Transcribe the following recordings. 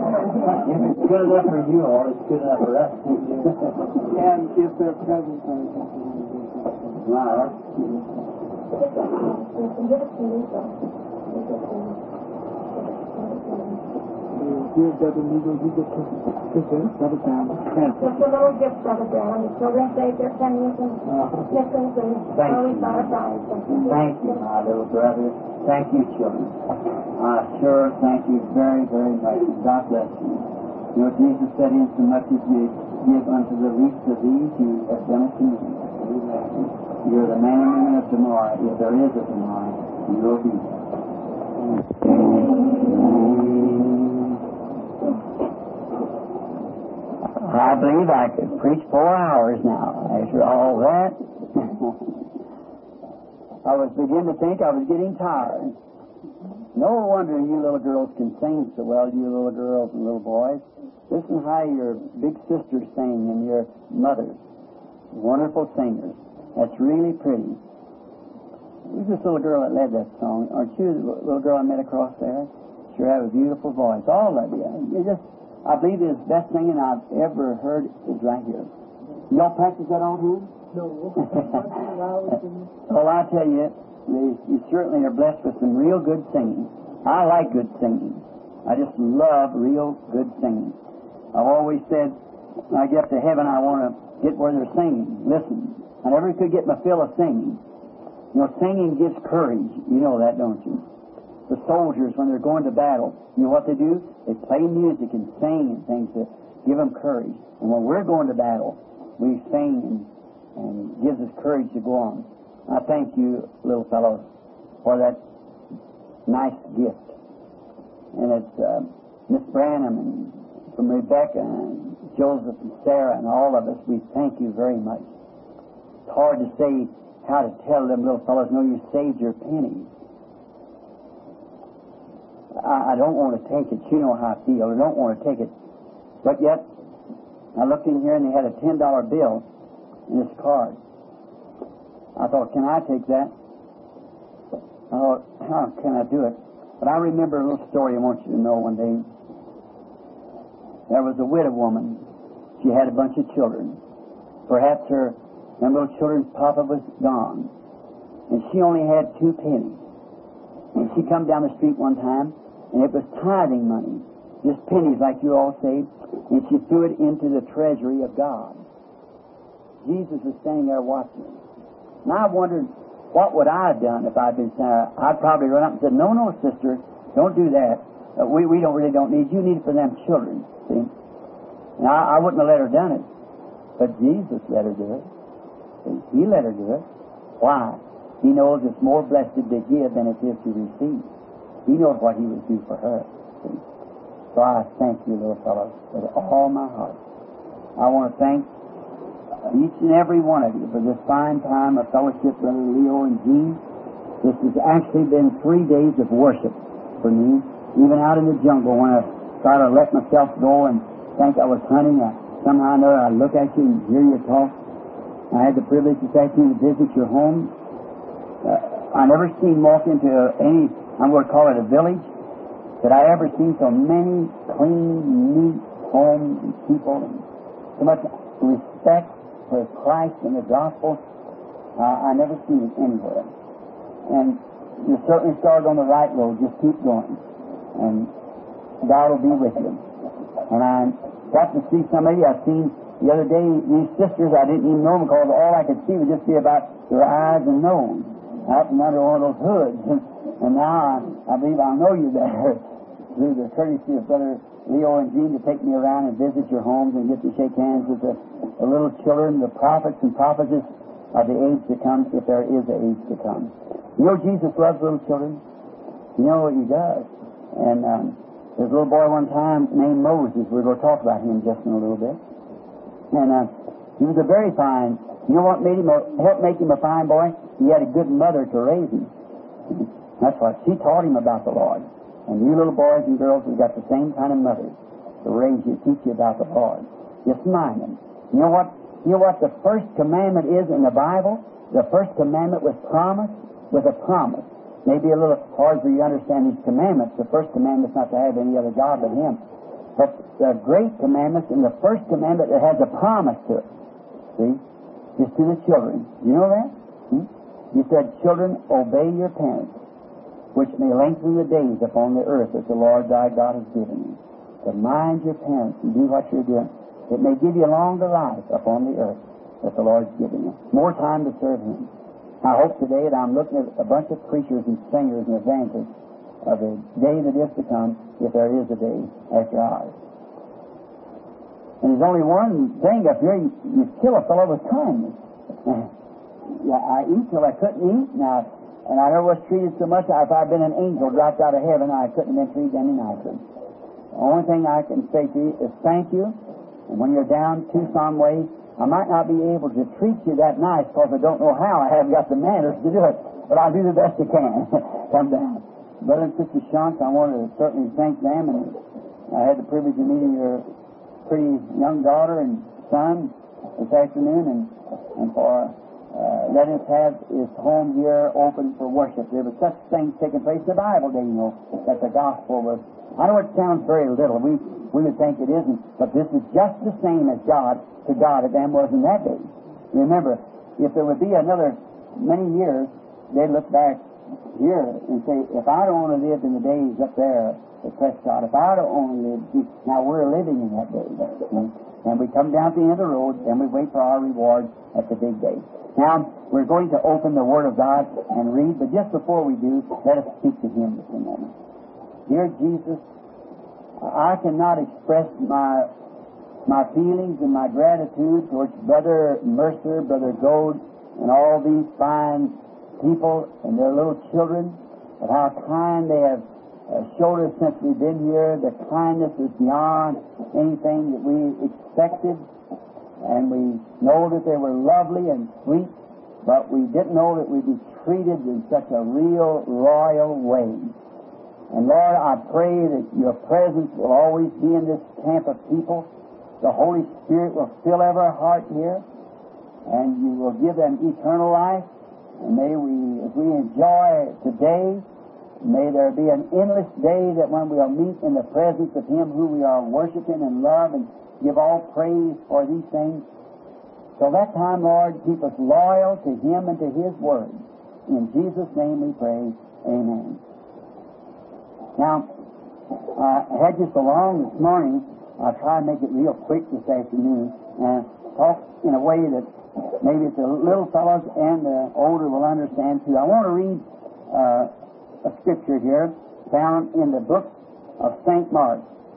If it's good enough for you all, it's good enough for us. And if they're present, Right. Give Brother Needle, you get Brother Brown. Just a little gift, Brother Brown. The children saved their pennies and nickels and always got a prize. Thank you, my little brother. Thank you, children. I sure thank you very, very much. God bless you. You know, Jesus said, insomuch as you give unto the least of these, you have done it to me. You're the man and woman of tomorrow. If there is a tomorrow, you will be. I believe I could preach 4 hours now after all that. I was beginning to think I was getting tired. No wonder you little girls can sing so well, you little girls and little boys. Listen how your big sisters sing and your mothers. Wonderful singers. That's really pretty. Who's this little girl that led that song? Aren't you the little girl I met across there? Sure have a beautiful voice. All of you. I believe the best singing I've ever heard is right here. Y'all practice that all the time? No. Well, I tell you, you certainly are blessed with some real good singing. I like good singing. I just love real good singing. I've always said, when I get to heaven, I want to get where they're singing. Listen, I never could get my fill of singing. You know, singing gives courage. You know that, don't you? The soldiers, when they're going to battle, you know what they do? They play music and sing and things to give them courage. And when we're going to battle, we sing and gives us courage to go on. I thank you, little fellows, for that nice gift. And it's Miss Branham and from Rebecca and Joseph and Sarah and all of us, we thank you very much. It's hard to say how to tell them little fellows, no, you saved your pennies. I don't want to take it. You know how I feel. I don't want to take it. But yet, I looked in here and they had a $10 bill in this card. I thought, can I take that? I thought, how can I do it? But I remember a little story I want you to know one day. There was a widow woman. She had a bunch of children. Perhaps them little children's papa was gone. And she only had 2 pennies. And she come down the street one time, and it was tithing money, just pennies like you all saved, and she threw it into the treasury of God. Jesus was standing there watching her. And I wondered, what would I have done if I'd been Sarah? I'd probably run up and said, no, sister, don't do that. We don't need you. You need it for them children. See? And I wouldn't have let her done it. But Jesus let her do it. See? He let her do it. Why? He knows it's more blessed to give than it is to receive. He knows what He would do for her. See? So I thank you, little fellows, with all my heart. I want to thank each and every one of you for this fine time of fellowship, Brother Leo and Jean. This has actually been 3 days of worship for me. Even out in the jungle, when I started to let myself go and think I was hunting, somehow or another I'd look at you and hear you talk. I had the privilege this afternoon to visit your home. I never seen walk into any, I'm going to call it a village, that I ever seen so many clean, neat homes and people and so much respect for Christ and the gospel. I never seen it anywhere. And you certainly started on the right road. Just keep going. And God will be with you. And I got to see somebody I've seen the other day, these sisters, I didn't even know them because all I could see would just be about their eyes and nose out from under one of those hoods. And now I believe I know you better through the courtesy of Brother Leo and Jean to take me around and visit your homes and get to shake hands with the little children, the prophets and prophetess of the age to come, if there is an age to come. You know Jesus loves little children. You know He does. And there's a little boy one time named Moses. We're going to talk about him just in a little bit. And he was a very fine. You know what helped make him a fine boy? He had a good mother to raise him. That's what she taught him about the Lord. And you little boys and girls have got the same kind of mothers to raise you, teach you about the Lord. Just mind them. You know what the first commandment is in the Bible? The first commandment was promised with a promise. Maybe a little hard for you to understand these commandments. The first commandment is not to have any other God but Him. But the great commandments and the first commandment that has a promise to it, see, is to the children. You know that? You said, children, obey your parents, which may lengthen the days upon the earth that the Lord thy God has given you. To mind your parents and do what you're doing. It may give you longer life upon the earth that the Lord's given you. More time to serve Him. I hope today that I'm looking at a bunch of preachers and singers and evangelists of the day that is to come, if there is a day after ours. And there's only one thing up here. You kill a fellow with kindness. I eat till I couldn't eat. Now, and I never was treated so much. If I'd been an angel dropped out of heaven, I couldn't have been treated any nicer. The only thing I can say to you is thank you. And when you're down Tucson way, I might not be able to treat you that nice because I don't know how. I haven't got the manners to do it. But I'll do the best I can. Come down. Brother and Sister Shantz, I want to certainly thank them. And I had the privilege of meeting your pretty young daughter and son this afternoon, and for letting us have his home here open for worship. There was such things taking place in the Bible day, you know, that the gospel was. I know it sounds very little. We would think it isn't, but this is just the same as God to God as them was in that day. Remember, if there would be another many years, they'd look back here and say, if I'd only lived in the days up there at Prescott, if I'd only lived, now we're living in that day. And we come down to the end of the road, and we wait for our reward at the big day. Now, we're going to open the Word of God and read, but just before we do, let us speak to Him for a moment. Dear Jesus, I cannot express my feelings and my gratitude towards Brother Mercer, Brother Gold, and all these fine people and their little children, of how kind they have showed us since we've been here. The kindness is beyond anything that we expected, and we know that they were lovely and sweet, but we didn't know that we'd be treated in such a real royal way. And Lord, I pray that your presence will always be in this camp of people. The Holy Spirit will fill every heart here, and you will give them eternal life. And may we, as we enjoy today, may there be an endless day that when we'll meet in the presence of Him who we are worshiping and love and give all praise for these things. Till that time, Lord, keep us loyal to Him and to His Word. In Jesus' name we pray. Amen. Now, I had just along this morning. I'll try and make it real quick this afternoon and talk in a way that maybe the little fellows and the older will understand too. I want to read a scripture here found in the book of St. Mark.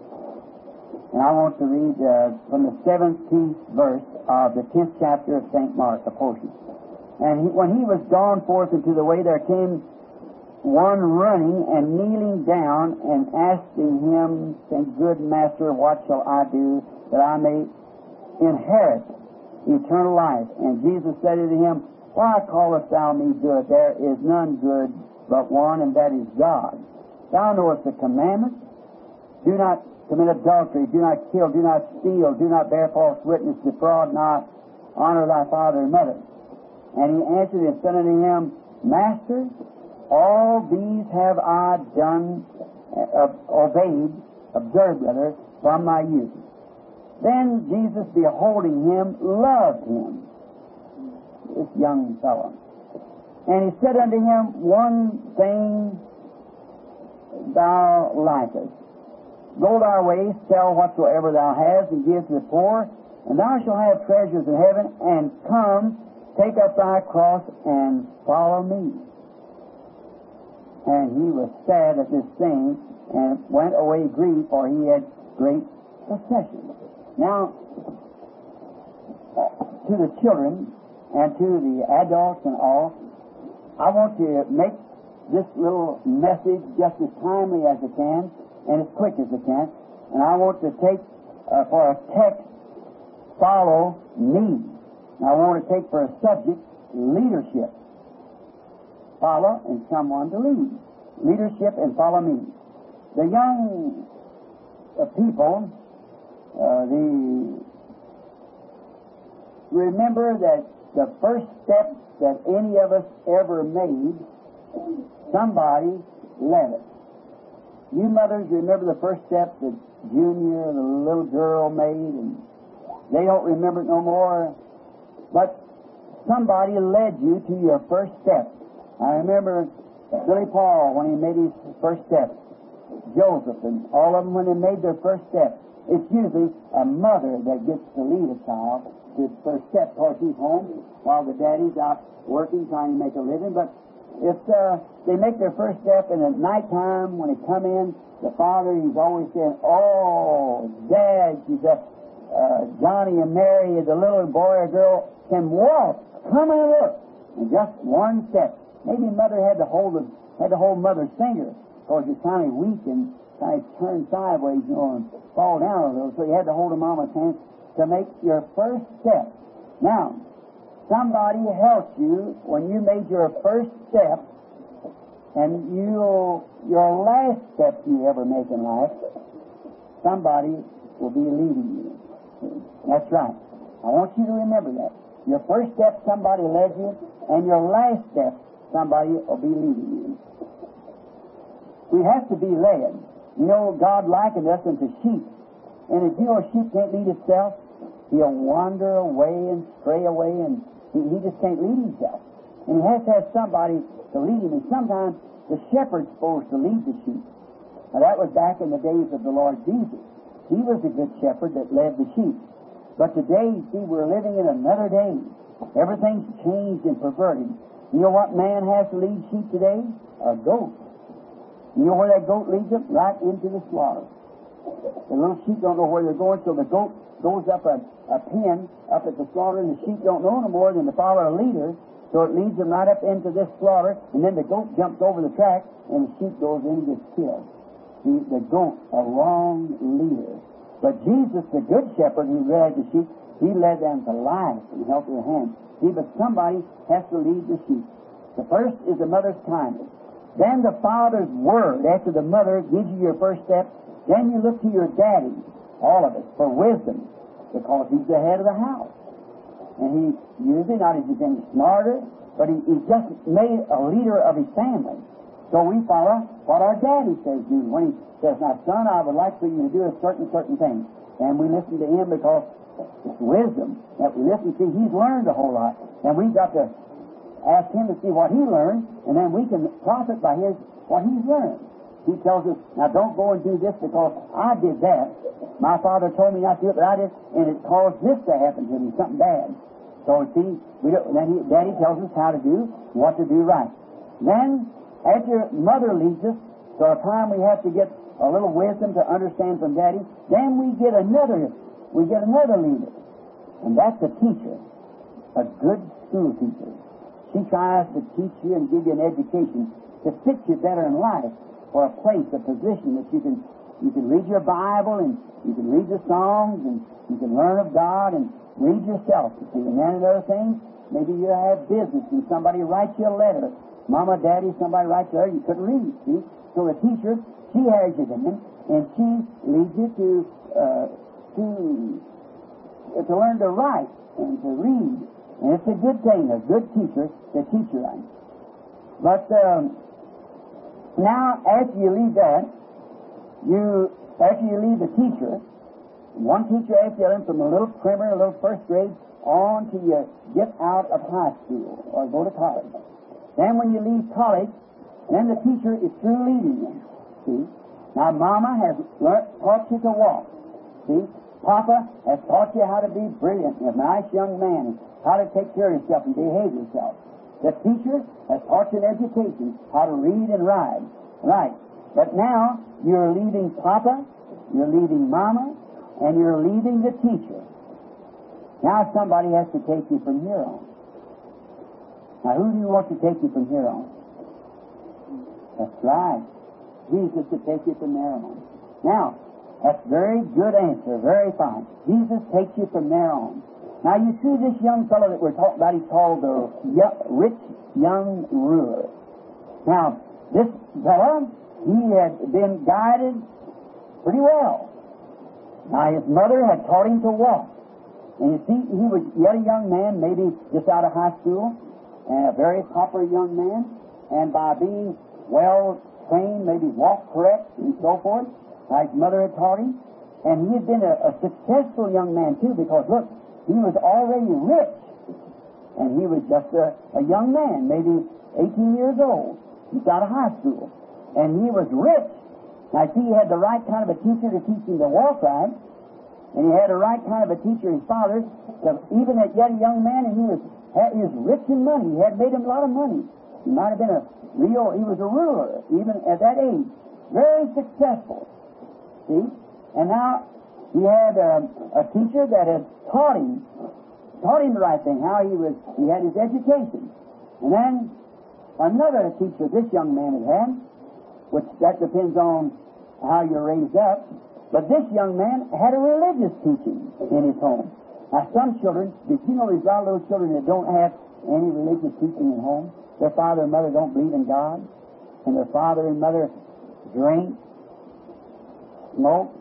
And I want to read from the 17th verse of the 10th chapter of St. Mark, a portion. And when he was gone forth into the way, there came one running and kneeling down and asking him, saying, Good Master, what shall I do that I may inherit eternal life? And Jesus said unto him, Why callest thou me good? There is none good but one, and that is God. Thou knowest the commandments. Do not commit adultery, do not kill, do not steal, do not bear false witness, defraud not, honor thy father and mother. And he answered and said unto him, Master, all these have I done, observed, from my youth. Then Jesus, beholding him, loved him, this young fellow. And he said unto him, One thing thou lackest. Go thy way, sell whatsoever thou hast, and give to the poor, and thou shalt have treasures in heaven, and come, take up thy cross, and follow me. And he was sad at this saying, and went away grieved, for he had great possessions. Now, to the children and to the adults and all, I want to make this little message just as timely as I can and as quick as I can. And I want to take for a text, follow me. Now I want to take for a subject, leadership. Follow and someone to lead. Leadership and follow me. The young people, remember that the first step that any of us ever made, somebody led it. You mothers remember the first step that Junior, the little girl, made, and they don't remember it no more. But somebody led you to your first step. I remember Billy Paul when he made his first step, Joseph, and all of them when they made their first step. It's usually a mother that gets to lead a child to its first step, because he's home while the daddy's out working, trying to make a living. But if they make their first step, and at nighttime when they come in, the father, he's always saying, "Oh, Dad," she said, "Johnny and Mary, the little boy or girl, can walk. Come and look." And just one step. Maybe mother had to hold mother's finger, because he's kind of weak and kind of turned sideways, and fall down a little. So you had to hold a mama's hand to make your first step. Now, somebody helped you when you made your first step, and your last step you ever make in life, somebody will be leading you. That's right. I want you to remember that. Your first step, somebody led you, and your last step, somebody will be leading you. We have to be led. You know, God likened us unto sheep. And if a sheep can't lead itself, he'll wander away and stray away, and he just can't lead himself. And he has to have somebody to lead him. And sometimes the shepherd's supposed to lead the sheep. Now, that was back in the days of the Lord Jesus. He was the good shepherd that led the sheep. But today, see, we're living in another day. Everything's changed and perverted. You know what man has to lead sheep today? A goat. You know where that goat leads them? Right into the slaughter. The little sheep don't know where they're going, so the goat goes up a pen up at the slaughter, and the sheep don't know no more than to follow a leader, so it leads them right up into this slaughter, and then the goat jumps over the track, and the sheep goes in and gets killed. See, the goat, a wrong leader. But Jesus, the good shepherd who led the sheep, he led them to life and helped their hands. See, but somebody has to lead the sheep. The first is the mother's kindness. Then the father's word. After the mother gives you your first step, then you look to your daddy, all of us, for wisdom, because he's the head of the house. And he usually, not as he's any smarter, but he's just made a leader of his family. So we follow what our daddy says do. When he says, "Now, son, I would like for you to do a certain thing." And we listen to him because it's wisdom that we listen to. He's learned a whole lot. And we've got to ask him to see what he learned, and then we can profit by what he's learned. He tells us, "Now don't go and do this because I did that. My father told me not to do it, but I did, and it caused this to happen to me, something bad." So see, Daddy tells us how to do, what to do right. Then, after Mother leads us, so a time we have to get a little wisdom to understand from Daddy, then we get another leader, and that's a teacher, a good school teacher. She tries to teach you and give you an education to fit you better in life, for a place, a position that you can read your Bible, and you can read the songs, and you can learn of God and read yourself. And then another thing, maybe you have business and somebody writes you a letter. Mama, Daddy, somebody writes you a letter, you couldn't read, see? So the teacher, she has you then, and she leads you to learn to write and to read. And it's a good thing, a good teacher to teach you right. But now, after you leave that, after you leave the teacher, one teacher after the other, from a little primer, a little first grade, on till you get out of high school or go to college. Then when you leave college, then the teacher is through leading you. See? Now, Mama has taught you to walk. See? Papa has taught you how to be brilliant, a nice young man, how to take care of yourself and behave yourself. The teacher has taught you in education how to read and write. Right. But now you're leaving Papa, you're leaving Mama, and you're leaving the teacher. Now somebody has to take you from here on. Now who do you want to take you from here on? That's right. Jesus to take you from there on. Now, that's a very good answer, very fine. Jesus takes you from there on. Now you see this young fellow that we're talking about, he's called the rich young ruler. Now, this fellow, he had been guided pretty well. Now his mother had taught him to walk. And you see, he was yet a young man, maybe just out of high school, and a very popular young man. And by being well trained, maybe walk correct, and so forth, like mother had taught him. And he had been a successful young man, too, because, look, he was already rich. And he was just a young man, maybe 18 years old. He's out of high school. And he was rich. Now, see, he had the right kind of a teacher to teach him to walk right. And he had the right kind of a teacher, his father. So even at yet a young man, and he was rich in money. He had made him a lot of money. He might have been he was a ruler, even at that age. Very successful. See? And now he had a teacher that had taught him the right thing, how he had his education. And then another teacher this young man had, which that depends on how you're raised up. But this young man had a religious teaching in his home. Now some children, did you know there's a lot of those children that don't have any religious teaching at home? Their father and mother don't believe in God. And their father and mother drink, smoke,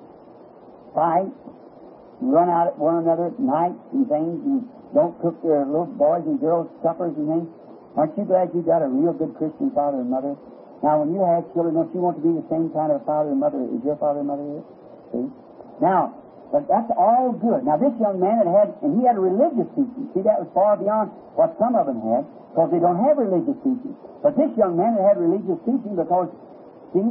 fight, run out at one another at night and things, and don't cook their little boys and girls suppers and things. Aren't you glad you got a real good Christian father and mother? Now, when you have children, don't you want to be the same kind of father and mother as your father and mother is? See? Now, but that's all good. Now, this young man he had a religious teaching. See, that was far beyond what some of them had, because they don't have religious teaching. But this young man had religious teaching because he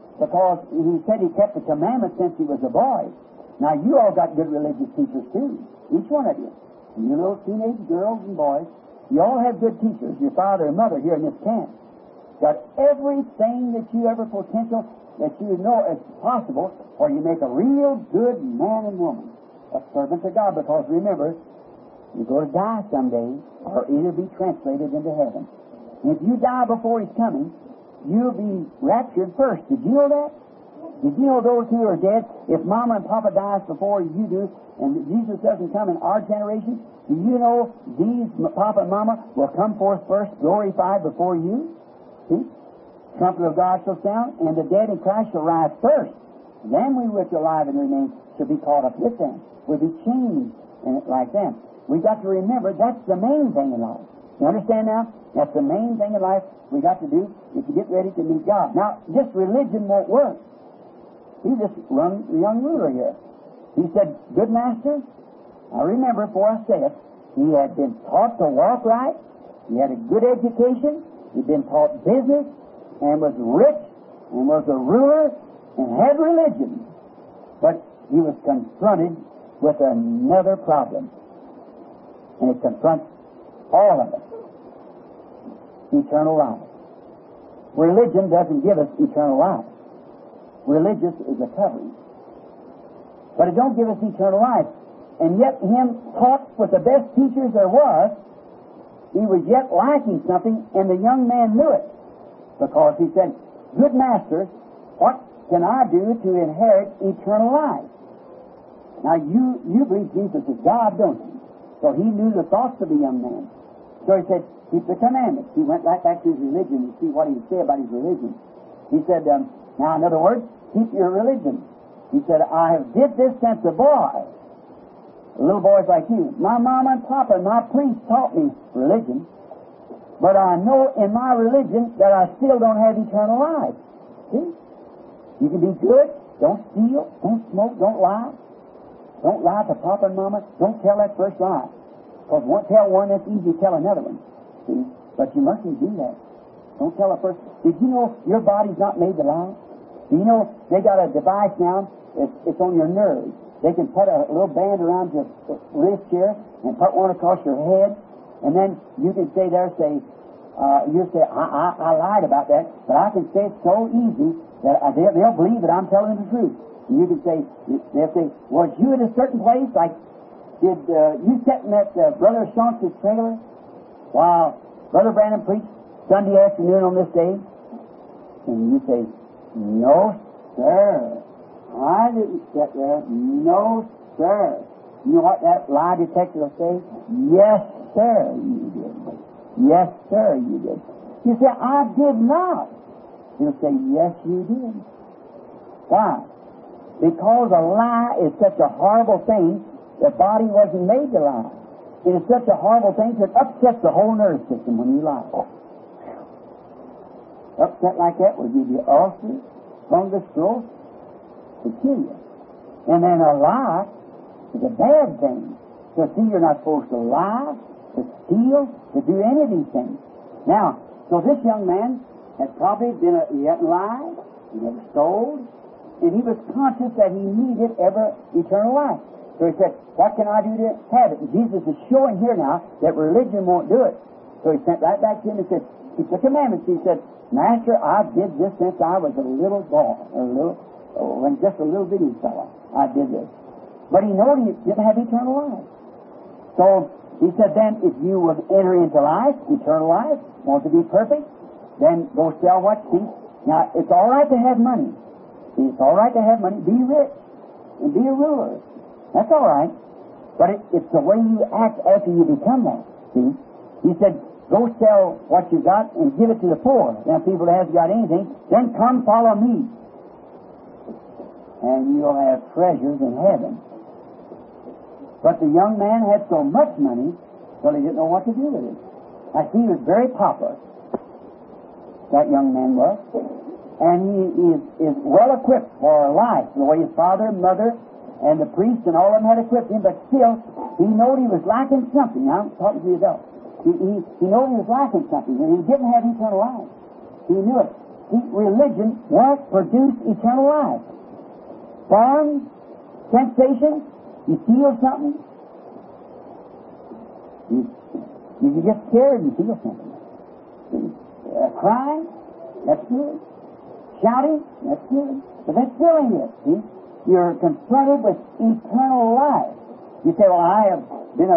said he kept the commandments since he was a boy. Now, you all got good religious teachers, too. Each one of you. And you little teenage girls and boys, you all have good teachers, your father and mother here in this camp. Got everything that you ever potential that you know is possible, or you make a real good man and woman, a servant to God. Because remember, you're going to die someday, or either be translated into heaven. And if you die before He's coming, you'll be raptured first. Did you know that? Did you know those who are dead, if Mama and Papa dies before you do, and Jesus doesn't come in our generation, do you know these Papa and Mama will come forth first, glorified before you? See? Trumpet of God shall sound, and the dead in Christ shall rise first. Then we which are alive and remain shall be caught up with them. We'll be changed in it like them. We've got to remember that's the main thing in life. You understand now? That's the main thing in life we got to do is to get ready to meet God. Now, just religion won't work. He just run the young ruler here. He said, "Good master, I remember, for I said, he had been taught to walk right, he had a good education, he'd been taught business, and was rich, and was a ruler, and had religion. But he was confronted with another problem. And it confronts all of us. Eternal life. Religion doesn't give us eternal life. Religious is a covering. But it don't give us eternal life. And yet him taught with the best teachers there was, he was yet lacking something, and the young man knew it. Because he said, "Good master, what can I do to inherit eternal life?" Now you believe Jesus is God, don't you? So he knew the thoughts of the young man. So he said, "Keep the commandments." He went right back to his religion to see what he would say about his religion. He said, now in other words, keep your religion. He said, "I have did this since a boy." Little boys like you. My mama and papa and my priest taught me religion. But I know in my religion that I still don't have eternal life. See? You can be good. Don't steal. Don't smoke. Don't lie. Don't lie to papa and mama. Don't tell that first lie. Because once tell one, that's easy to tell another one. See? But you mustn't do that. Don't tell a first. Did you know your body's not made to lie? Do you know they got a device now? It's on your nerves. They can put a little band around your wrist here and put one across your head, and then you can say there, you say, I lied about that, but I can say it so easy that they'll believe that I'm telling the truth. And you can say, they'll say, "Was you at a certain place? Like, did you sit in that Brother Shonts' trailer while Brother Branham preached Sunday afternoon on this day?" And you say, "No, sir. I didn't sit there. No, sir." You know what that lie detector will say? "Yes, sir, you did. Yes, sir, you did." You say, "I did not." He'll say, "Yes, you did." Why? Because a lie is such a horrible thing. The body wasn't made to lie. It is such a horrible thing that it upsets the whole nerve system when you lie. upset like that will give you ulcers, fungus growth, to kill you. And then a lie is a bad thing. So see, you're not supposed to lie, to steal, to do any of these things. Now, so this young man had probably he hadn't lied, he never stole, and he was conscious that he needed eternal life. So he said, what can I do to have it? And Jesus is showing here now that religion won't do it. So he sent right back to him and said, keep the commandments. He said, Master, I did this since I was a little boy, when just a little bitty fellow. I did this. But he knew he didn't have eternal life. So he said, then if you would enter into life, eternal life, want to be perfect, then go sell what you see. Now, it's all right to have money. See, it's all right to have money. Be rich and be a ruler. That's all right. But it's the way you act after you become that. See? He said, go sell what you got and give it to the poor. Now, people that haven't got anything, then come follow me. And you'll have treasures in heaven. But the young man had so much money, well, he didn't know what to do with it. Now, he was very popular. That young man was. And he is well equipped for life, the way his father, mother, and the priest and all of them had equipped him, but still, he knew he was lacking something. Now, I'm talking to the adults. He knew he was lacking something, and he didn't have eternal life. He knew it. Religion won't produce eternal life. Fun, sensation, you feel something, you get scared and feel something. Crying, that's good. Shouting, that's good. But that's still ain't it, see? You're confronted with eternal life. You say, well, I have been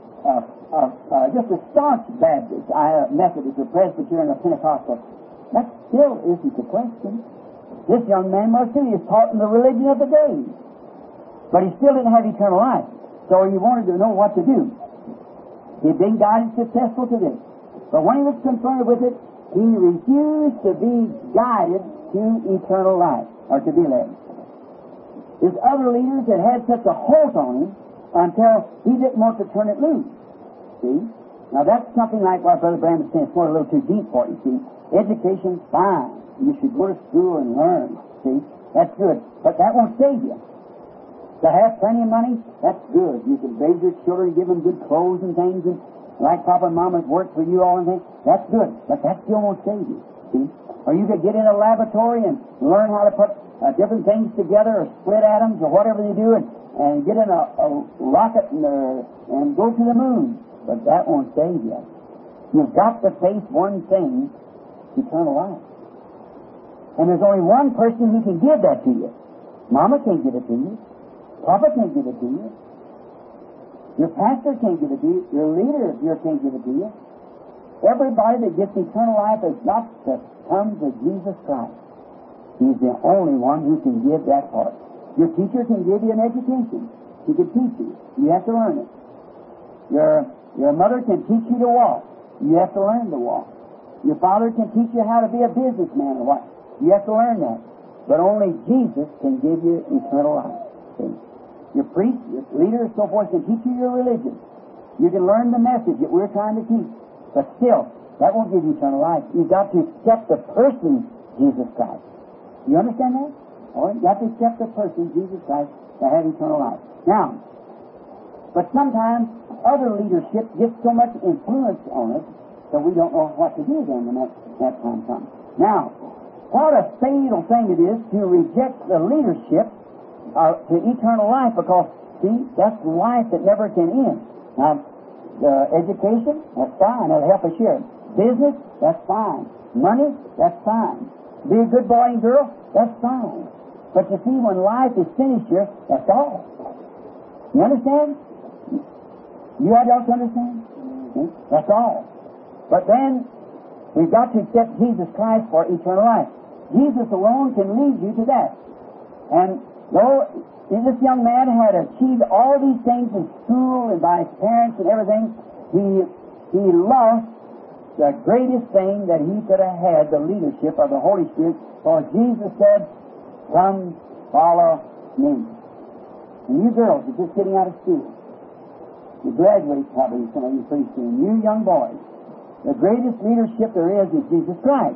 just a staunch Baptist, a Methodist, a Presbyterian, a Pentecostal. That still isn't the question. This young man must too. He was taught in the religion of the day. But he still didn't have eternal life. So he wanted to know what to do. He'd been guided successful to this. But when he was confronted with it, he refused to be guided to eternal life, or to be led. There's other leaders that had such a hold on him until he didn't want to turn it loose. See? Now that's something like what Brother Branham is saying. It's going a little too deep for you, see. Education's fine. You should go to school and learn. See? That's good. But that won't save you. To have plenty of money, that's good. You can raise your children, give them good clothes and things, and like Papa and Mama's work for you all and things. That's good. But that still won't save you. See? Or you could get in a laboratory and learn how to put different things together, or split atoms, or whatever they do, and get in a rocket and go to the moon. But that won't save you. You've got to face one thing, eternal life. And there's only one person who can give that to you. Mama can't give it to you. Papa can't give it to you. Your pastor can't give it to you. Your leader here can't give it to you. Everybody that gets eternal life has got to come to Jesus Christ. He's the only one who can give that part. Your teacher can give you an education. He can teach you. You have to learn it. Your mother can teach you to walk. You have to learn to walk. Your father can teach you how to be a businessman or what. You have to learn that. But only Jesus can give you eternal life. See? Your priest, your leader, and so forth can teach you your religion. You can learn the message that we're trying to teach. But still, that won't give you eternal life. You've got to accept the person, Jesus Christ. You understand that? Oh, you've got to accept the person, Jesus Christ, to have eternal life. Now, but sometimes other leadership gets so much influence on us that we don't know what to do then when that time comes. Now, what a fatal thing it is to reject the leadership to eternal life, because, see, that's life that never can end. Now, education, that's fine. That'll help us here. Business, that's fine. Money, that's fine. Be a good boy and girl, that's fine. But you see, when life is finished here, that's all. You understand? You adults understand? See? That's all. But then, we've got to accept Jesus Christ for eternal life. Jesus alone can lead you to that. And though this young man had achieved all these things in school and by his parents and everything, he lost the greatest thing that he could have had, the leadership of the Holy Spirit, for Jesus said, "Come, follow me." And you girls are just getting out of school. You graduate probably, some of you pretty soon. You young boys, the greatest leadership there is Jesus Christ.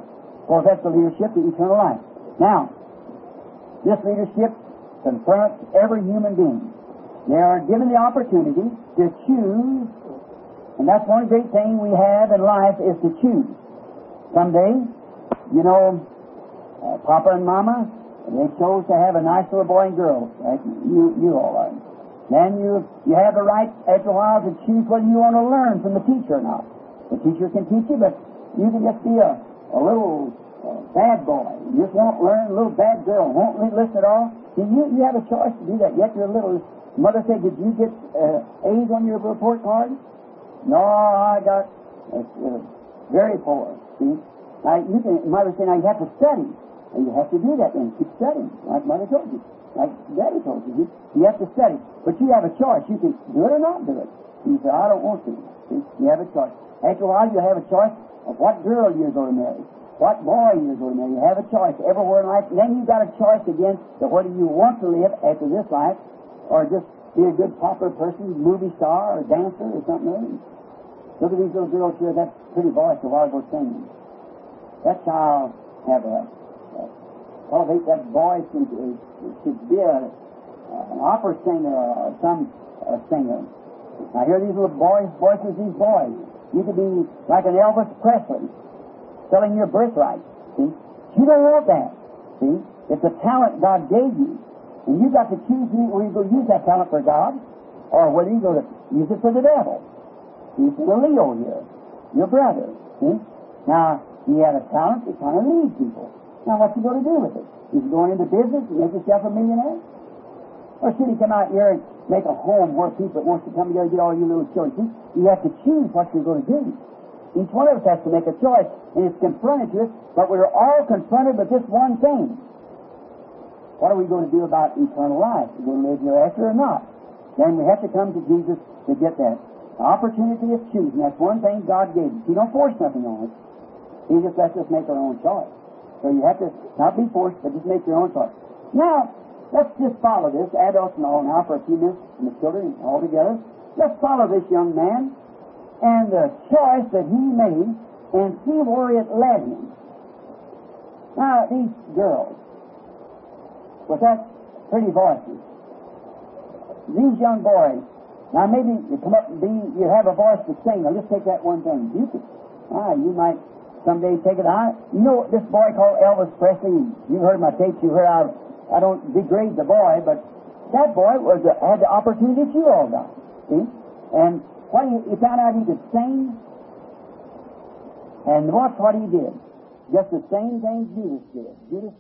Because that's the leadership of eternal life. Now, this leadership confronts every human being. They are given the opportunity to choose, and that's one great thing we have in life is to choose. Someday, you know, Papa and Mama, they chose to have a nice little boy and girl, like you all are. Then you have the right, after a while, to choose whether you want to learn from the teacher or not. The teacher can teach you, but you can just be a little bad boy. You just won't learn, a little bad girl, won't listen at all. See, you have a choice to do that. Yet you're little. Mother said, did you get A's on your report card? No, I got very poor. See? Now, Mother said, now you have to study. And you have to do that then. Keep studying, like Mother told you. Like Daddy told you. You have to study. But you have a choice. You can do it or not do it. You say, I don't want to. See? You have a choice. After a while, you have a choice of what girl you're going to marry. What boy you're going to marry. You have a choice everywhere in life. And then you've got a choice again to whether you want to live after this life or just be a good popular person, movie star or dancer or something else. Look at these little girls here. That pretty voice a while ago singing. That child have cultivate that voice to be an opera singer or some singer. Now hear these little voices, these boys. You could be like an Elvis Presley, selling your birthright. See? You don't want that. See? It's a talent God gave you. And you've got to choose whether you go use that talent for God or whether you go to use it for the devil. See, for the Leo here, your brother. See? Now, he had a talent that kind of leads people. Now, what's he going to do with it? Is he going into business and make himself a millionaire? Or should he come out here and make a home where people wants to come together and get all you little children? See, you have to choose what you're going to do. Each one of us has to make a choice, and it's confronted to us, but we're all confronted with this one thing. What are we going to do about eternal life? Are we going to live hereafter or not? Then we have to come to Jesus to get that. The opportunity of choosing. That's one thing God gave us. He don't force nothing on us. He just lets us make our own choice. So you have to not be forced, but just make your own choice. Now, let's just follow this, adults and all now, for a few minutes, and the children all together. Let's follow this young man and the choice that he made and see where it led him. Now, these girls, with that pretty voices, these young boys, now maybe you come up and you have a voice to sing. Now, just take that one thing. You might someday take it out. You know this boy called Elvis Presley? You heard my tapes. You heard I don't degrade the boy, but that boy had the opportunity that you all got. See? And he found out he could sing, and watch what he did. Just the same thing Judas did. Judas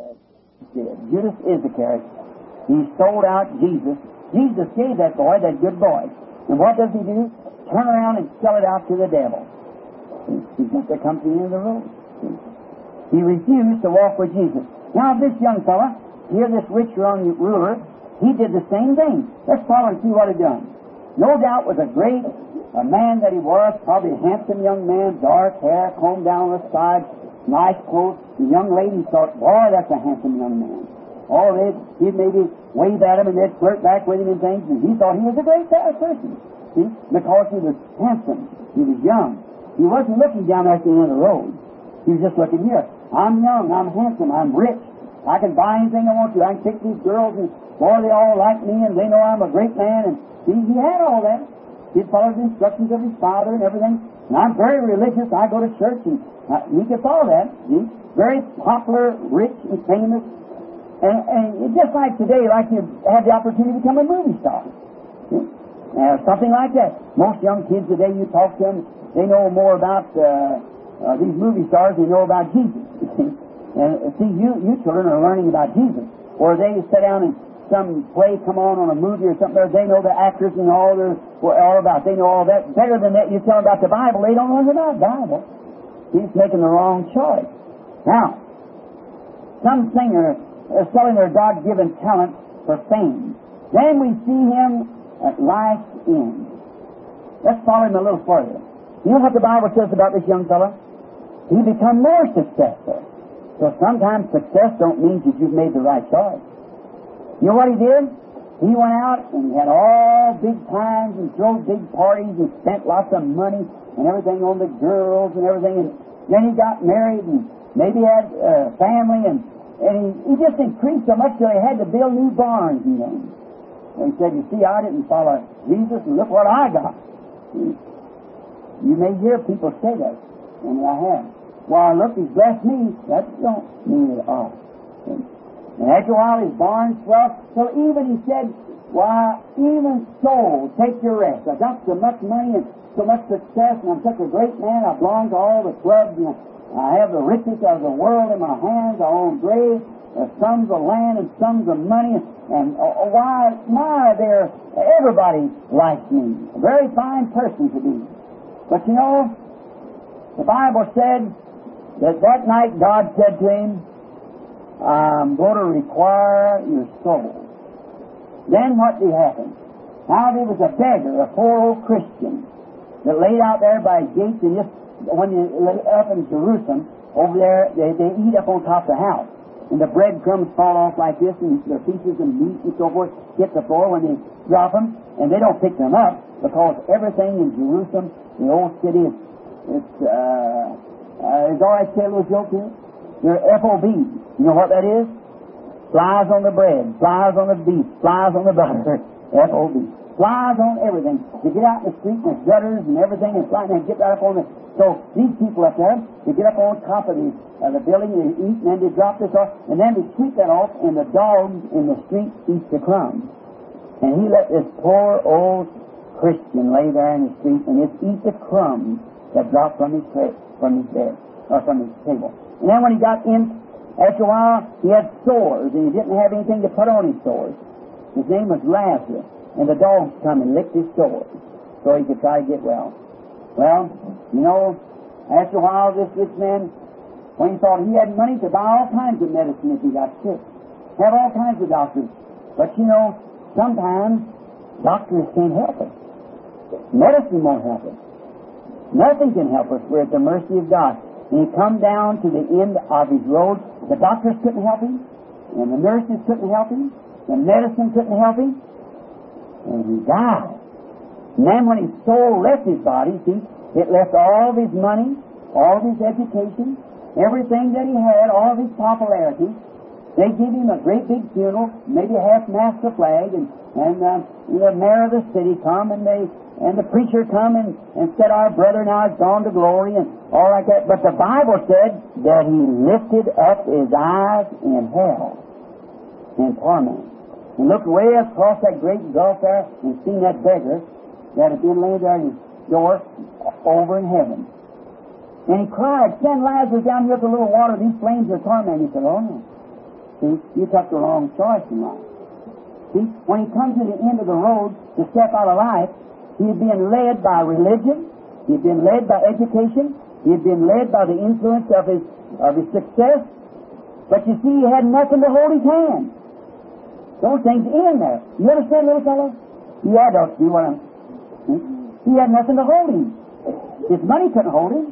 Iscariot. He sold out Jesus. Jesus gave that boy, that good boy. And what does he do? Turn around and sell it out to the devil. He's got the company in the road. He refused to walk with Jesus. Now this young fella, here this rich young ruler, he did the same thing. Let's follow and see what he done. No doubt was a man that he was, probably a handsome young man, dark hair, combed down on the side, nice clothes. The young ladies thought, boy, that's a handsome young man. He'd maybe wave at him and they'd flirt back with him and things, and he thought he was a great person. See? Because he was handsome. He was young. He wasn't looking down at the end of the road. He was just looking here. I'm young, I'm handsome, I'm rich. I can buy anything I want to. I can take these girls and, boy, they all like me and they know I'm a great man. And see, he had all that. He'd follow the instructions of his father and everything. And I'm very religious. I go to church and he could follow that. See? Very popular, rich and famous. And just like today, like you had the opportunity to become a movie star. See? Something like that. Most young kids today, you talk to them, they know more about these movie stars than they know about Jesus. And see, you children are learning about Jesus. Or they sit down and some play come on a movie or something, they know the actors and all about. They know all that. Better than that, you tell them about the Bible, they don't know about the Bible. He's making the wrong choice. Now, some singer is selling their God-given talent for fame. Then we see him at life's end. Let's follow him a little further. You know what the Bible says about this young fellow? He become more successful. So sometimes success don't mean that you've made the right choice. You know what he did? He went out and he had all big times and threw big parties and spent lots of money and everything on the girls and everything. And then he got married and maybe he had family, and he just increased so much till he had to build new barns and things. And he said, you see, I didn't follow Jesus, and look what I got. You may hear people say that, and I have. Well, look, he's blessed me. That don't mean at all. And after a while, his barns swelled. So even he said, why, even so, take your rest. I got so much money and so much success, and I'm such a great man. I belong to all the clubs, and I have the riches of the world in my hands. I own great sums of land and sums of money. And why, everybody likes me. A very fine person to be. But you know, the Bible said that night God said to him, I'm going to require your soul. Then what did happen? Now there was a beggar, a poor old Christian, that laid out there by gates, and just when you lay up in Jerusalem, over there, they eat up on top of the house. And the breadcrumbs fall off like this, and the pieces of meat and so forth hit the floor when they drop them, and they don't pick them up, because everything in Jerusalem, the old city, is all right, say a little joke here? They're FOB. You know what that is? Flies on the bread, flies on the beef, flies on the butter. FOB. Flies on everything. They get out in the street, and there's gutters and everything, and fly, and they get right up on the... So these people up there, they get up on top of the building, and they eat, and then they drop this off, and then they sweep that off, and the dogs in the street eat the crumbs. And he let this poor old Christian lay there in the street and just eat the crumbs that dropped from his bed, or from his table. And then when he got in, after a while, he had sores, and he didn't have anything to put on his sores. His name was Lazarus, and the dogs come and licked his sores so he could try to get well. Well, you know, after a while, this man, when he thought he had money to buy all kinds of medicine if he got sick, have all kinds of doctors. But you know, sometimes doctors can't help us. Medicine won't help us. Nothing can help us. We're at the mercy of God. And he come down to the end of his road. The doctors couldn't help him, and the nurses couldn't help him, the medicine couldn't help him, and he died. And then when his soul left his body, see, it left all of his money, all of his education, everything that he had, all of his popularity. They give him a great big funeral, maybe half-mast the flag, and the mayor of the city come, and the preacher come and said, our brother now has gone to glory, and all like that. But the Bible said that he lifted up his eyes in hell, in torment, and looked way across that great gulf there and seen that beggar that had been laid there in his door over in heaven. And he cried, send Lazarus down here with a little water, these flames are tormenting. He said, oh no. See, you took the wrong choice in life. See, when he comes to the end of the road to step out of life, he had been led by religion, he had been led by education, he had been led by the influence of his success, but you see, he had nothing to hold his hand. Those things in there. You understand, little fellow? You adults do what I'm... He had nothing to hold him. His money couldn't hold him.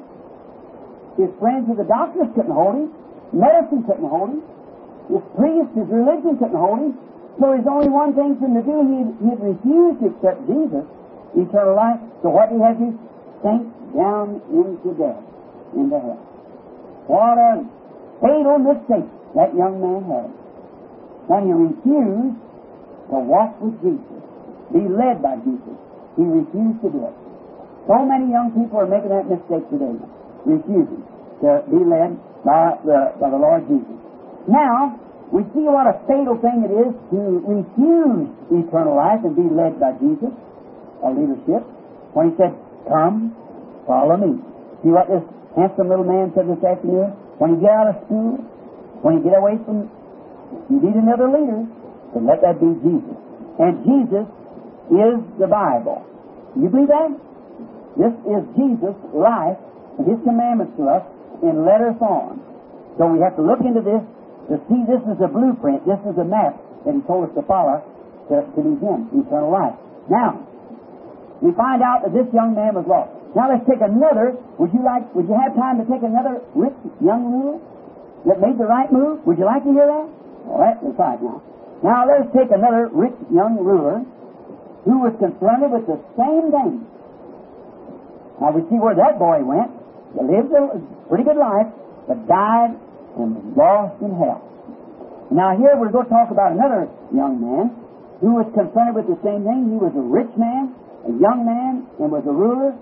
His friends with the doctors couldn't hold him. Medicine couldn't hold him. His priest, his religion couldn't hold him. So there's only one thing for him to do. He'd refused to accept Jesus, eternal life. So what he had to sink down into death, into hell. What a fatal mistake that young man had. When he refused to walk with Jesus, be led by Jesus, he refused to do it. So many young people are making that mistake today, refusing to be led by the Lord Jesus. Now, we see what a fatal thing it is to refuse eternal life and be led by Jesus, our leadership, when he said, come, follow me. See what this handsome little man said this afternoon? When you get out of school, when you get away from, you need another leader, then let that be Jesus. And Jesus is the Bible. You believe that? This is Jesus' life and His commandments to us in letter form. So we have to look into this to see this is a blueprint, this is a map that He told us to follow to meet Him, eternal life. Now, we find out that this young man was lost. Now let's take another. Would you have time to take another rich young ruler that made the right move? Would you like to hear that? Well, that's right now. Now let's take another rich young ruler who was confronted with the same thing. Now we see where that boy went. He lived a pretty good life, but died and was lost in hell. Now here we're going to talk about another young man who was confronted with the same thing. He was a rich man, a young man, and was a ruler,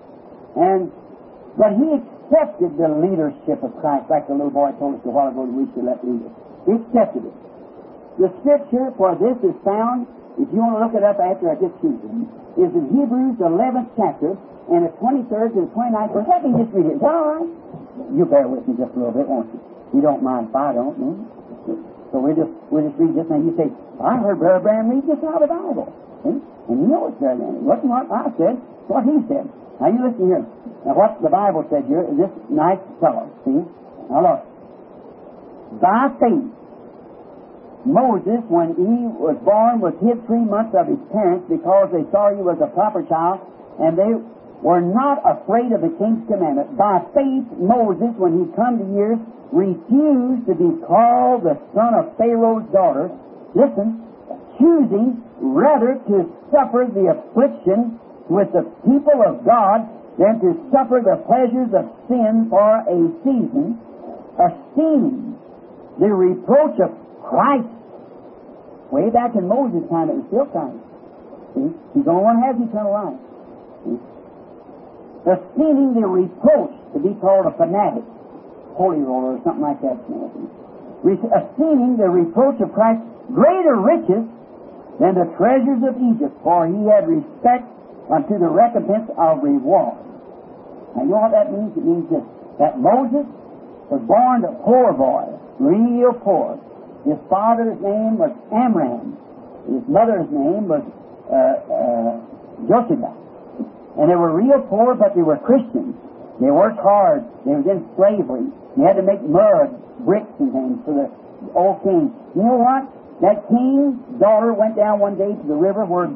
but he accepted the leadership of Christ, like the little boy told us a while ago that we should let lead us. He accepted it. The scripture for this is found, if you want to look it up after I get through them, is in Hebrews 11th chapter, and the 23rd to the 29th verse. Let me just read it. Is that all right? You bear with me just a little bit, won't you? You don't mind if I don't, no? So we'll just read this, and you say, I heard Brother Branham read this out of the Bible. See? And you know it's Brother Branham. It wasn't what I said, it's what he said. Now you listen here. Now what the Bible said here is this nice fellow, see? Now look. By faith, Moses, when he was born, was hid 3 months of his parents because they saw he was a proper child, and they were not afraid of the king's commandment. By faith, Moses, when he come to years, refused to be called the son of Pharaoh's daughter. Listen, choosing rather to suffer the affliction with the people of God than to suffer the pleasures of sin for a season, esteeming the reproach of Christ. Way back in Moses' time, it was still Christ. See? He's the only one who has eternal life. See? Esteeming the reproach to be called a fanatic, holy roller, or something like that. Esteeming the reproach of Christ greater riches than the treasures of Egypt, for he had respect unto the recompense of reward. Now, you know what that means? It means this, that Moses was born a poor boy, real poor. His father's name was Amram. His mother's name was Jochebed. And they were real poor, but they were Christians. They worked hard. They was in slavery. They had to make mud, bricks and things for the old king. You know what? That king's daughter went down one day to the river where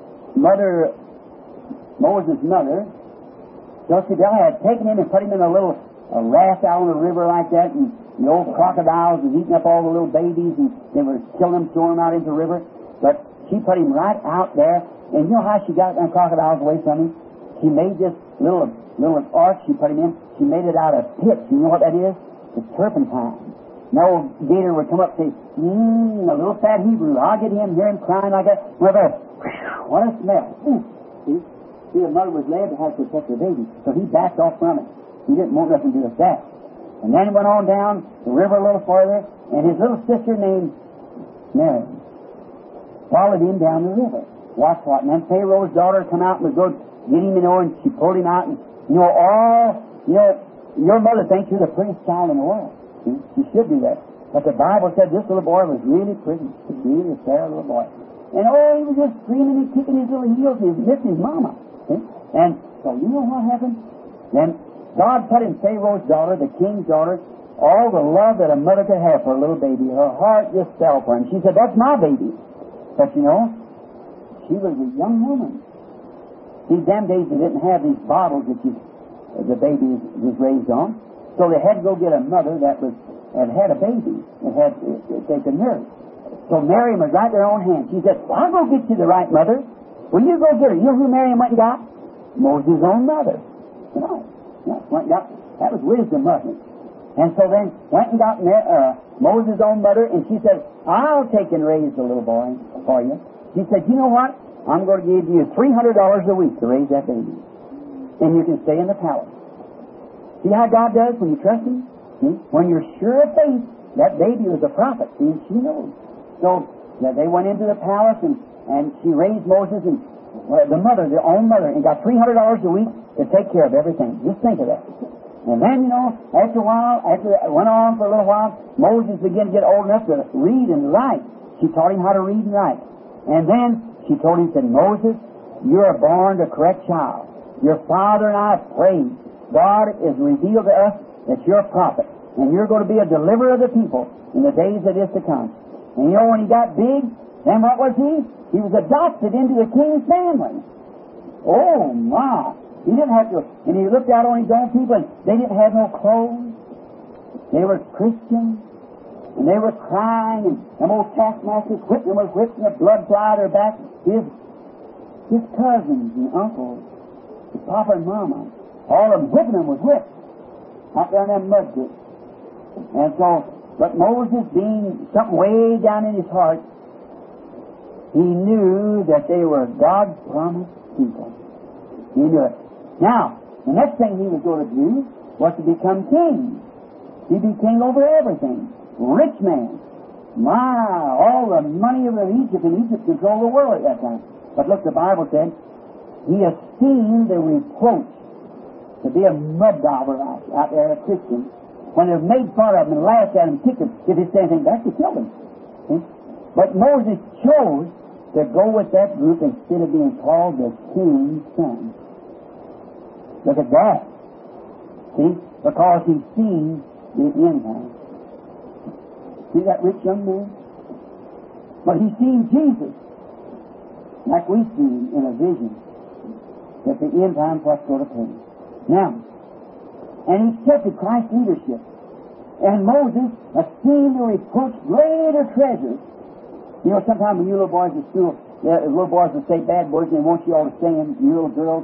Moses' mother, Jochebed, had taken him and put him in a little raft out on the river like that, and the old crocodiles was eating up all the little babies, and they were killing them, throwing them out into the river. But she put him right out there, and you know how she got them crocodiles away from him? She made this little ark she put him in. She made it out of pitch. You know what that is? It's turpentine. No gator would come up and say, a little fat Hebrew. I'll get him, hear him crying like that. What a smell. See, the mother was led to have to protect her baby, so he backed off from it. He didn't want nothing to do with that. And then he went on down the river a little further, and his little sister named Mary followed him down the river. Watch what? And then Pharaoh's daughter come out and was going to get him, and she pulled him out, and your mother thinks you're the prettiest child in the world. See? You should do that. But the Bible said this little boy was really pretty. He was really a fair little boy. And he was just screaming and kicking his little heels, and he was missing his mama. See? And so you know what happened? Then God put in Pharaoh's daughter, the king's daughter, all the love that a mother could have for a little baby. Her heart just fell for him. She said, that's my baby. But you know, she was a young woman. See, them days they didn't have these bottles that the baby was raised on. So they had to go get a mother that had a baby and had they could nurse. So Mary was right there on hand. She said, I'll go get you the right mother. Well, you go get her. You know who Mary went and got? Moses' own mother. You know, went and got, that was wisdom, wasn't it? And so then went and got Moses' own mother, and she said, I'll take and raise the little boy for you. She said, you know what? I'm going to give you $300 a week to raise that baby. And you can stay in the palace. See how God does when you trust Him? See? When you're sure of faith, that baby was a prophet. See, she knows. So they went into the palace, and she raised Moses, and the mother, their own mother, and got $300 a week to take care of everything. Just think of that. And then, after a while, after it went on for a little while, Moses began to get old enough to read and write. She taught him how to read and write. And then she told him, said, Moses, you're born a correct child. Your father and I have prayed. God has revealed to us that you're a prophet, and you're going to be a deliverer of the people in the days that is to come. And when he got big, then what was he? He was adopted into the king's family. Oh, my. He didn't have to, and he looked out on his own people, and they didn't have no clothes. They were Christians, and they were crying, and them old taskmasters whipping them with whips, and the blood fly their back. His cousins and uncles, his papa and mama, all of them whipping them with whips out there in them mud pits. And so, but Moses, being something way down in his heart, he knew that they were God's promised people. He knew it. Now, the next thing he was going to do was to become king. He'd be king over everything. Rich man. My, all the money of Egypt, and Egypt controlled the world at that time. But look, the Bible said, he esteemed the reproach to be a mud dauber out there, a Christian, when they made fun of him and laughed at him, kicked him, if he said anything back, they killed him. See? But Moses chose to go with that group instead of being called the king's son. Look at that. See? Because he's seen the end time. See that rich young man? But he's seen Jesus, like we see in a vision, that the end time what's going to pay. Now, and he accepted Christ's leadership. And Moses esteemed the reproach greater treasures. You know, sometimes when you little boys at school, little boys will say bad words and they want you all to say them. You little girls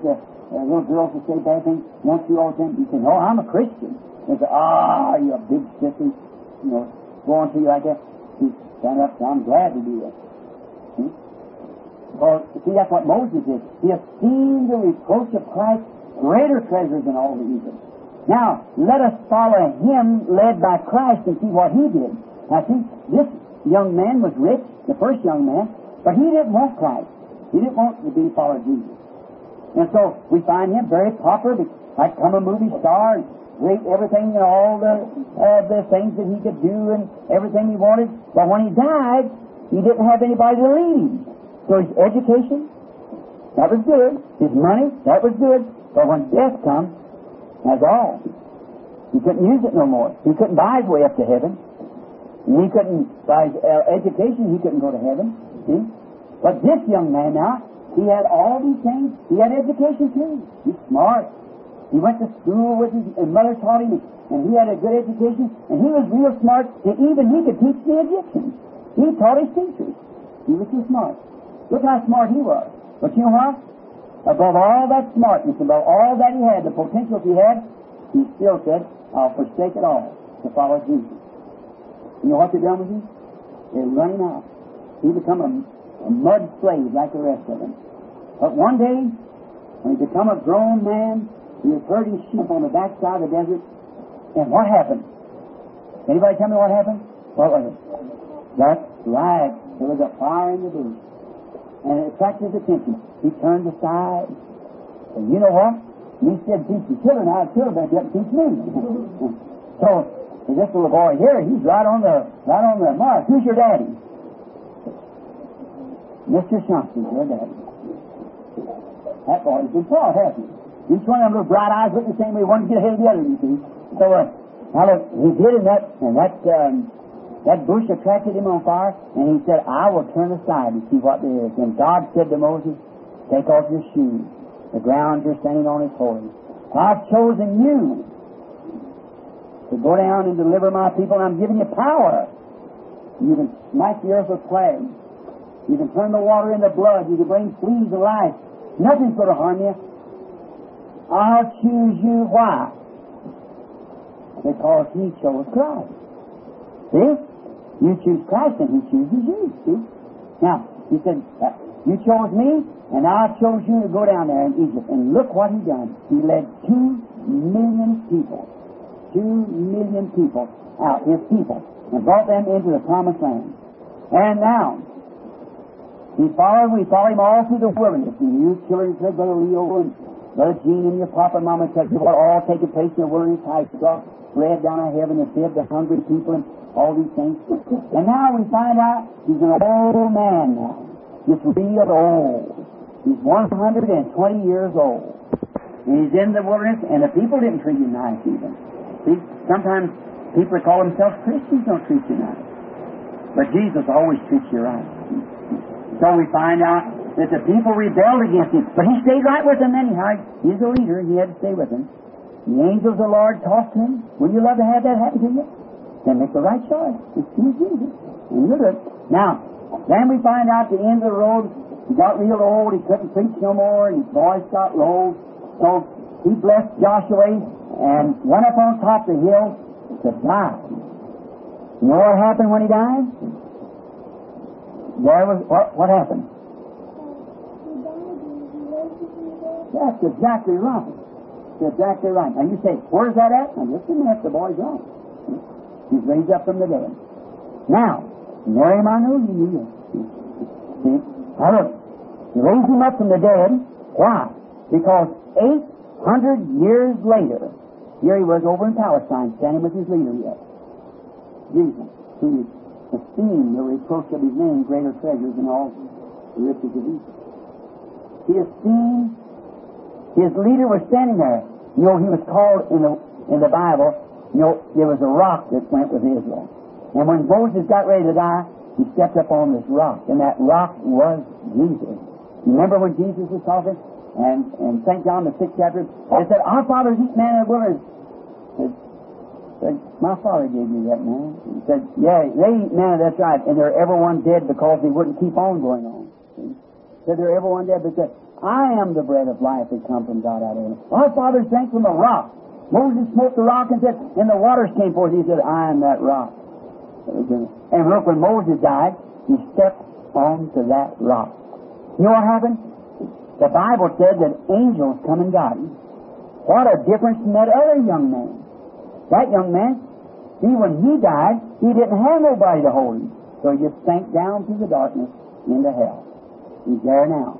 will say bad things, want you all to say them. You say, no, I'm a Christian. They say, you're a big sissy. You know, go on to you like that. You stand up, I'm glad to do that. See? Well, see, that's what Moses did. He esteemed the reproach of Christ greater treasures than all the Egypt. Now, let us follow him led by Christ and see what he did. Now, see, this young man was rich, the first young man, but he didn't want Christ. He didn't want to be follow Jesus. And so, we find him very popular, like become a movie star, great everything and all the things that he could do and everything he wanted. But when he died, he didn't have anybody to lead him. So his education, that was good. His money, that was good. But when death comes, that's all. He couldn't use it no more. He couldn't buy his way up to heaven. And he couldn't, by his education, he couldn't go to heaven. See? But this young man now, he had all these things. He had education too. He's smart. He went to school with his mother taught him, and he had a good education, and he was real smart. Even he could teach the Egyptians. He taught his teachers. He was too smart. Look how smart he was. But you know what? Above all that smartness, above all that he had, the potential he had, he still said, I'll forsake it all to follow Jesus. You know what they've done with him? They're running out. He become a mud slave like the rest of them. But one day, when he become a grown man, he was herding sheep on the backside of the desert. And what happened? Anybody tell me what happened? What was it? That's right. There was a fire in the bush. And it attracted his attention. He turned aside. And you know what? He said, teach the children how to kill, but you have to teach me. So, this little boy here, he's right on the mark. Who's your daddy? Mr. Johnson's your daddy. That boy's been taught, hasn't he? Each one of them little bright eyes look the same way, one to get ahead of the other, you see. So, now look, he did, that bush attracted him on fire, and he said, I will turn aside and see what there is. And God said to Moses, take off your shoes. The ground you're standing on is holy. I've chosen you to go down and deliver my people, and I'm giving you power. You can smite the earth with plagues. You can turn the water into blood. You can bring fleas to life. Nothing's going to harm you. I'll choose you. Why? Because he chose Christ. See? You choose Christ and he chooses you. See? Now, he said, you chose me and I chose you to go down there in Egypt. And look what he done. He led 2 million people. 2 million people out, his people, and brought them into the promised land. And now, we follow him all through the wilderness. And you children said, Brother Leo and Brother Gene and your papa and mama tell you what all taking place in the wilderness, how he brought bread down out of heaven and fed the hungry people and all these things. And now we find out he's an old man now. Just real old. He's 120 years old. And he's in the wilderness, and the people didn't treat him nice even. See, sometimes people call themselves Christians don't treat you nice. But Jesus always treats you right. So we find out that the people rebelled against him. But he stayed right with them anyhow. He's a leader. He had to stay with them. The angels of the Lord talked to him. Would you love to have that happen to you? Then make the right choice. Just choose Jesus. And you're good. Now, then we find out the end of the road, he got real old. He couldn't preach no more. And his voice got low. So he blessed Joshua and went up on top of the hill to die. You know what happened when he died? There was, what happened? That's exactly right. That's exactly right. Now you say, where's that at? Now just a minute, the boy's right. He's raised up from the dead. Now, Mary Manu, you knew. See? Now look, he raised him up from the dead. Why? Because 800 years later, here he was over in Palestine, standing with his leader yet. Jesus, who esteemed the reproach of his name greater treasures than all the riches of Egypt. He esteemed, his leader was standing there. You know, he was called in the Bible, you know, there was a rock that went with Israel. And when Moses got ready to die, he stepped up on this rock, and that rock was Jesus. Remember when Jesus was talking? And in St. John, the 6th chapter, he said, our fathers eat manna in the wilderness. Said, my father gave me that manna. He said, yeah, they eat manna, that's right, and they're everyone dead because they wouldn't keep on going on. See? Said they're everyone dead, but said, I am the bread of life that come from God out of heaven. Our fathers drank from the rock. Moses smote the rock and said, and the waters came forth. He said, I am that rock. And look, when Moses died, he stepped onto that rock. You know what happened? The Bible said that angels come and got him. What a difference from that other young man. That young man, see, when he died, he didn't have nobody to hold him. So he just sank down through the darkness into hell. He's there now.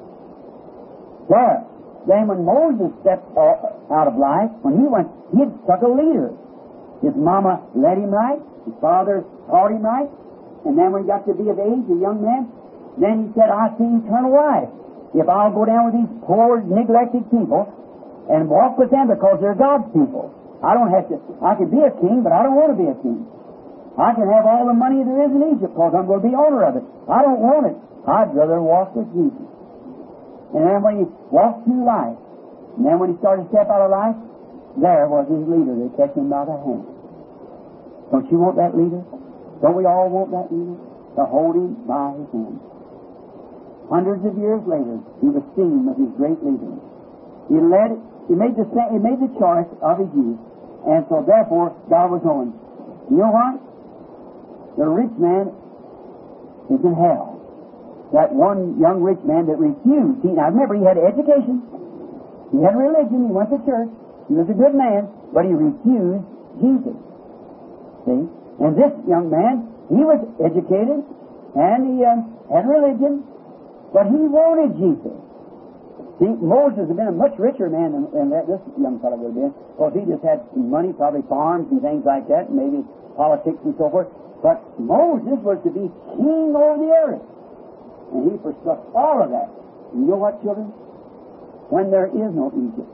There. Then when Moses stepped out of life, when he went, he had stuck a leader. His mama led him right. His father taught him right. And then when he got to be of age, a young man, then he said, I see eternal life. If I'll go down with these poor, neglected people and walk with them because they're God's people. I don't have to, I could be a king, but I don't want to be a king. I can have all the money there is in Egypt because I'm going to be owner of it. I don't want it. I'd rather walk with Jesus. And then when he walked through life, and then when he started to step out of life, there was his leader that kept him by the hand. Don't you want that leader? Don't we all want that leader? To hold him by his hand. Hundreds of years later, he was seen with his great leader. He made the choice of his youth, and so therefore God was going. You know what? The rich man is in hell. That one young rich man that refused. Now remember, he had education. He had religion. He went to church. He was a good man, but he refused Jesus. See? And this young man, he was educated, and he had religion, but he wanted Jesus. See, Moses had been a much richer man than this young fellow would have been, because he just had money, probably farms and things like that, and maybe politics and so forth. But Moses was to be king over the earth. And he forsook all of that. And you know what, children? When there is no Egypt,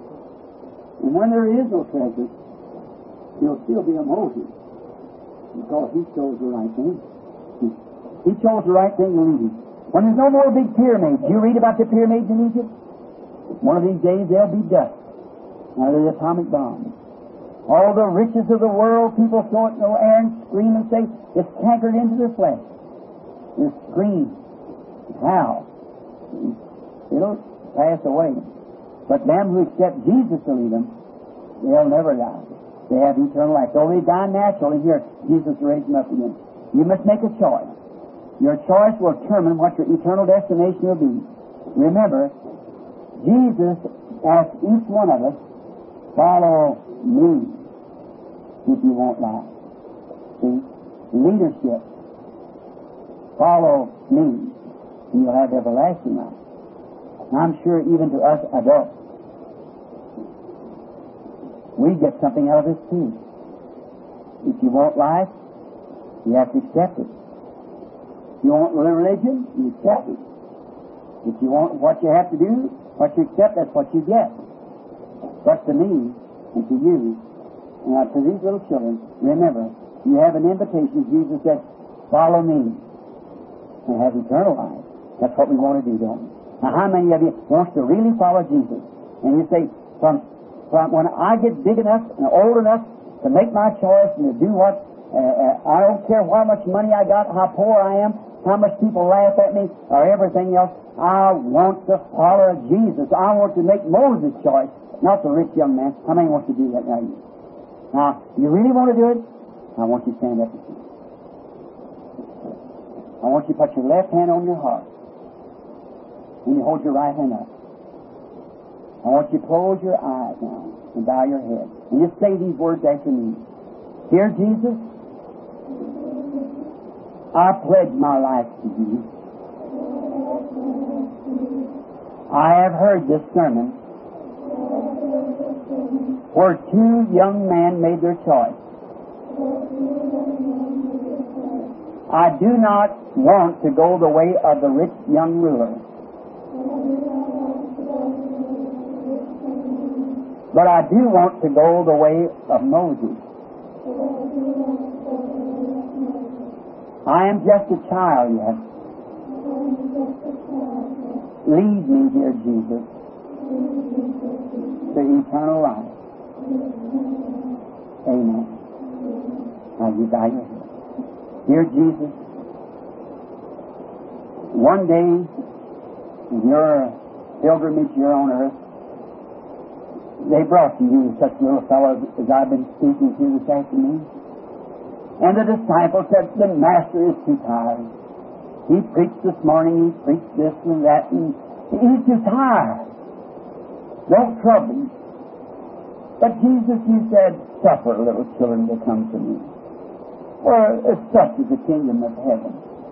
and when there is no treasure, he'll still be a Moses, because he chose the right thing. He chose the right thing to lead him. When there's no more big pyramids, you read about the pyramids in Egypt? One of these days they'll be dust out of the atomic bomb. All the riches of the world, people throw it in the air and scream and say, it's cankered into their flesh. They scream. How? It'll pass away. But them who accept Jesus to lead them, they'll never die. They have eternal life. Though they die naturally, here, Jesus raised them up again. You must make a choice. Your choice will determine what your eternal destination will be. Remember, Jesus asked each one of us, follow me if you want life. See? Leadership. Follow me. And you'll have everlasting life. I'm sure even to us adults, we get something out of this too. If you want life, you have to accept it. If you want religion, you accept it. If you want what you have to do, what you accept, that's what you get. But to me, and to you, and to these little children, remember, you have an invitation. Jesus said, follow me and have eternal life. That's what we want to do, don't we? Now, how many of you wants to really follow Jesus? And you say, from when I get big enough and old enough to make my choice and to do what, I don't care how much money I got, how poor I am, how much people laugh at me, or everything else, I want to follow Jesus. I want to make Moses' choice, not the rich young man. How many wants to do that now? Now, you really want to do it? I want you to stand up with me. I want you to put your left hand on your heart. And you hold your right hand up. I want you to close your eyes now and bow your head. And just say these words after me. Dear Jesus, I pledge my life to you. I have heard this sermon where two young men made their choice. I do not want to go the way of the rich young ruler, but I do want to go the way of Moses. I am just a child yet. Lead me, dear Jesus, to eternal life. Amen. Now you bow your head. Dear Jesus, one day in your pilgrimage here on earth, they brought to you such little fellows as I've been speaking to this afternoon. And the disciples said, the Master is too tired. He preached this morning, he preached this and that, and he's too tired. Don't trouble him. But Jesus, you said, suffer little children to come to me. For such is the kingdom of heaven.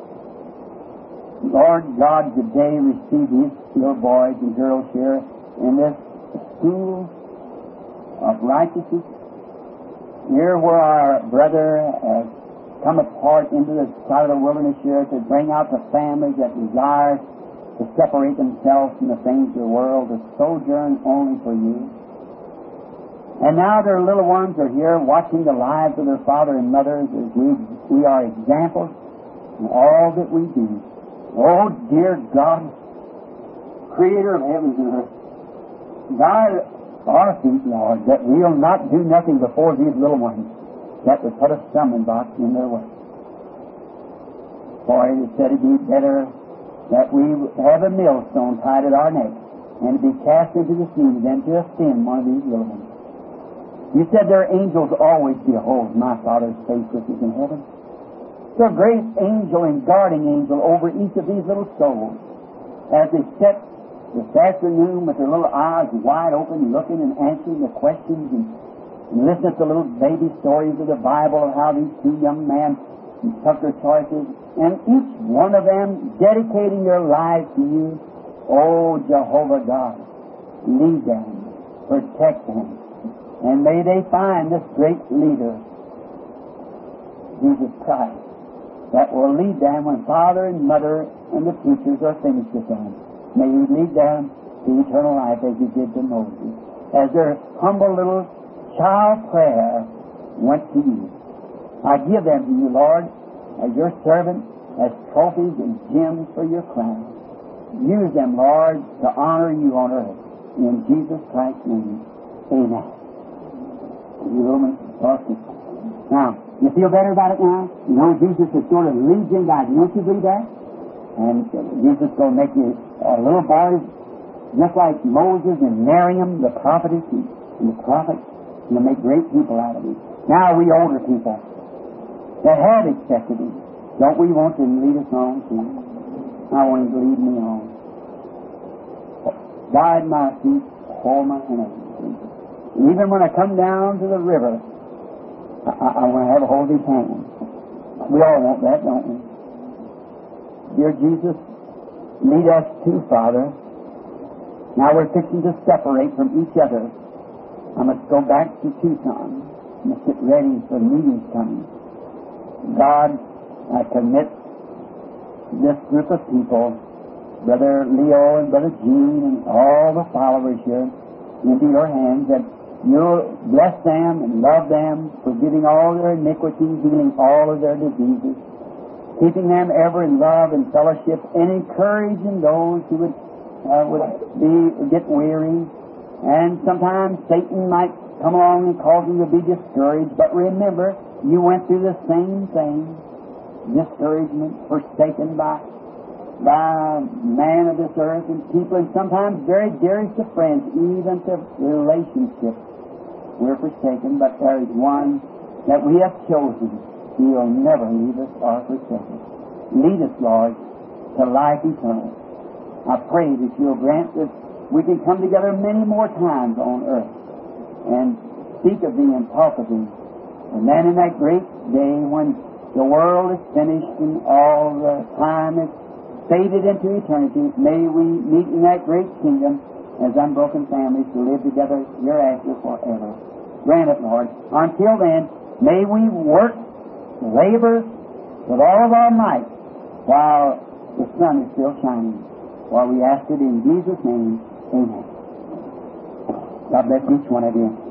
Lord God, today receive these little boys and girls here in this school of righteousness. Here where our brother has come apart into the side of the wilderness here to bring out the families that desire to separate themselves from the things of the world, to sojourn only for you. And now their little ones are here watching the lives of their father and mothers as we are examples in all that we do. Oh, dear God, Creator of heavens and earth, guide our feet, Lord, that we'll not do nothing before these little ones that would put a stumbling block in their way. For it is said it'd be better that we have a millstone tied at our neck and to be cast into the sea than to offend one of these little ones. You said their angels always behold my Father's face which is in heaven. So a great angel and guarding angel over each of these little souls as they sit this afternoon with their little eyes wide open, looking and answering the questions and listening to little baby stories of the Bible of how these two young men took their choices, and each one of them dedicating their lives to you. Oh, Jehovah God, lead them, protect them, and may they find this great leader, Jesus Christ, that will lead them when father and mother and the teachers are finished with them. May you lead them to eternal life as you did to Moses, as their humble little child prayer went to you. I give them to you, Lord, as your servant, as trophies and gems for your crown. Use them, Lord, to honor you on earth. In Jesus Christ's name, amen. You little awesome. Now, you feel better about it now? You know Jesus is sort of leads you and guides you. Don't you believe that? And Jesus is going to make you little boys just like Moses and Miriam, the prophetess and the prophet. And to make great people out of you. Now we older people that have accepted Him, don't we want to lead us on too? I want Him to lead me on. Guide my feet, hold my hand. And even when I come down to the river, I want to have a hold of His hand. We all want that, don't we? Dear Jesus, lead us too, Father. Now we're fixing to separate from each other. I must go back to Tucson. I must get ready for the meetings coming. God, I commit this group of people, Brother Leo and Brother Gene and all the followers here, into your hands, that you'll bless them and love them, forgiving all their iniquities, healing all of their diseases, keeping them ever in love and fellowship, and encouraging those who would get weary. And sometimes Satan might come along and cause them to be discouraged. But remember, you went through the same thing. Discouragement, forsaken by man of this earth and people, and sometimes very dearest of friends, even to relationships. We're forsaken, but there is one that we have chosen, You'll never leave us or forsake us. Lead us, Lord, to life eternal. I pray that You'll grant that we can come together many more times on earth and speak of Thee and talk of Thee. And then in that great day when the world is finished and all the time is faded into eternity, may we meet in that great kingdom as unbroken families to live together hereafter forever. Grant it, Lord. Until then, may we work, labor with all of our might while the sun is still shining. While we ask it in Jesus' name, amen. God bless each one of you.